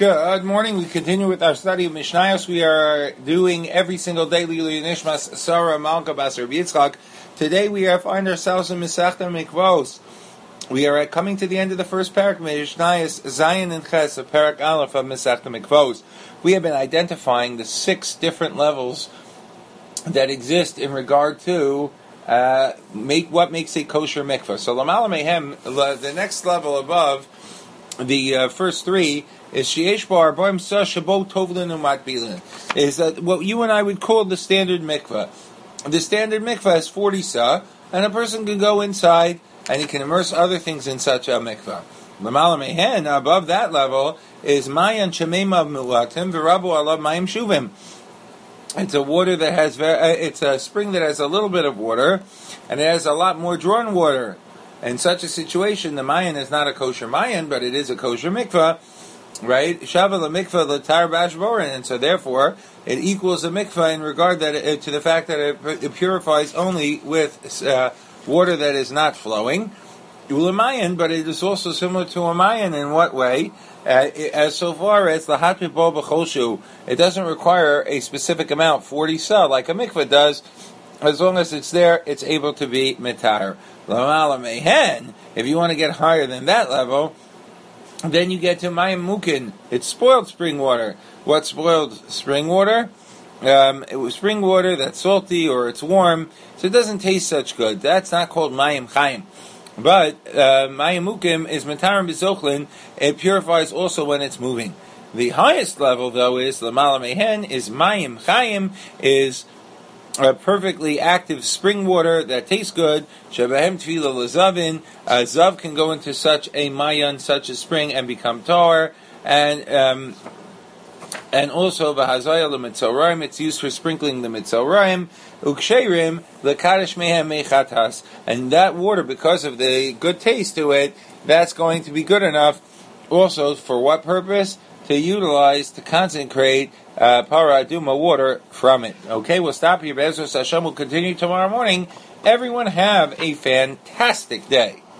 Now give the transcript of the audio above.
Good morning. We continue with our study of Mishnayos. We are doing every single day Lili Nishmas Sarah Malka Bas Rabbi Yitzchak. Today we find ourselves in Masechta Mikvos. We are coming to the end of the first parak, Mishnayos Zayin and Ches, a parak Aleph of Masechta Mikvos. We have been identifying the 6 different levels that exist in regard to what makes a kosher mikvah. So Lamala Mehem, the next level above the first 3 is Sheyesh Bar Boim Sa Shabo Tovlin Umatbilin. Is that what you and I would call the standard mikvah? The standard mikvah is 40 sa, and a person can go inside and he can immerse other things in such a mikvah. Lamala Mehen, above that level, is Mayan Shemema Mulatim V'Rabu Alav Mayim Shuvim. It's a water that has it's a spring that has a little bit of water, and it has a lot more drawn water. In such a situation, the Mayan is not a kosher Mayan, but it is a kosher mikvah. Right, Shava la mikvah l'tar bashborin, and so therefore it equals a mikvah in regard that to the fact that it purifies only with water that is not flowing. Ulamayan, but it is also similar to a mayan in what way? As so far as the hatmibo b'choshu, it doesn't require a specific amount, 40 sa, like a mikvah does. As long as it's there, it's able to be mitar. Lamala mehen, if you want to get higher than that level, then you get to Mayim Mukin. It's spoiled spring water. What's spoiled spring water? It was spring water that's salty or it's warm, so it doesn't taste such good. That's not called Mayim Chaim. But Mayim Mukim is Matarim B'Zochlin. It purifies also when it's moving. The highest level, though, is Lamala Mehen, is Mayim Chaim, is perfectly active spring water that tastes good. Shebahem tefila lezavin. Zav can go into such a mayan, such a spring, and become tar. And also v'hazaya l'mitzorayim. It's used for sprinkling the mitzorayim. Uksheirim lekadosh mehem mechatas. And that water, because of the good taste to it, that's going to be good enough. Also, for what purpose? To utilize, to consecrate para aduma water from it. Okay, we'll stop here. Be'ezus Hashem will continue tomorrow morning. Everyone have a fantastic day.